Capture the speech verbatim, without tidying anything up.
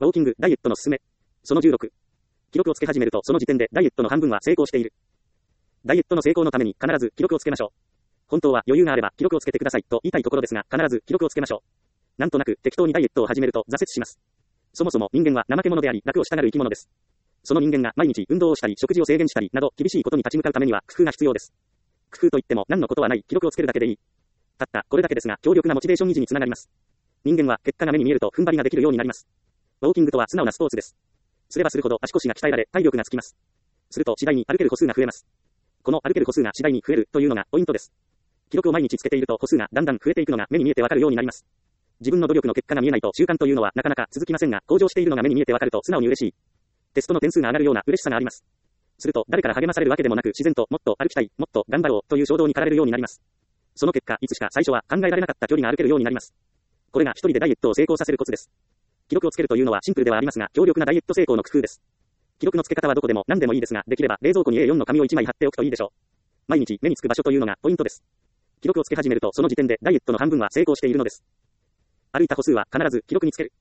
ウォーキング、ダイエットのすすめ。そのじゅうろく。記録をつけ始めるとその時点でダイエットの半分は成功している。ダイエットの成功のために必ず記録をつけましょう。本当は余裕があれば記録をつけてくださいと言いたいところですが、必ず記録をつけましょう。なんとなく適当にダイエットを始めると挫折します。そもそも人間は怠け者であり楽をしたがる生き物です。その人間が毎日運動をしたり食事を制限したりなど厳しいことに立ち向かうためには工夫が必要です。工夫といっても何のことはない記録をつけるだけでいい。たったこれだけですが強力なモチベーション維持につながります。人間は結果が目に見えると踏ん張りができるようになります。ウォーキングとは素直なスポーツです。すればするほど足腰が鍛えられ体力がつきます。すると次第に歩ける歩数が増えます。この歩ける歩数が次第に増えるというのがポイントです。記録を毎日つけていると歩数がだんだん増えていくのが目に見えてわかるようになります。自分の努力の結果が見えないと習慣というのはなかなか続きませんが、向上しているのが目に見えてわかると素直に嬉しい。テストの点数が上がるような嬉しさがあります。すると誰から励まされるわけでもなく自然ともっと歩きたい、もっと頑張ろうという衝動に駆られるようになります。その結果いつしか最初は考えられなかった距離が歩けるようになります。これが一人でダイエットを成功させるコツです。記録をつけるというのはシンプルではありますが強力なダイエット成功の工夫です。記録のつけ方はどこでも何でもいいですが、できれば冷蔵庫に エーよん の紙をいちまい貼っておくといいでしょう。毎日目につく場所というのがポイントです。記録をつけ始めるとその時点でダイエットの半分は成功しているのです。歩いた歩数は必ず記録につける。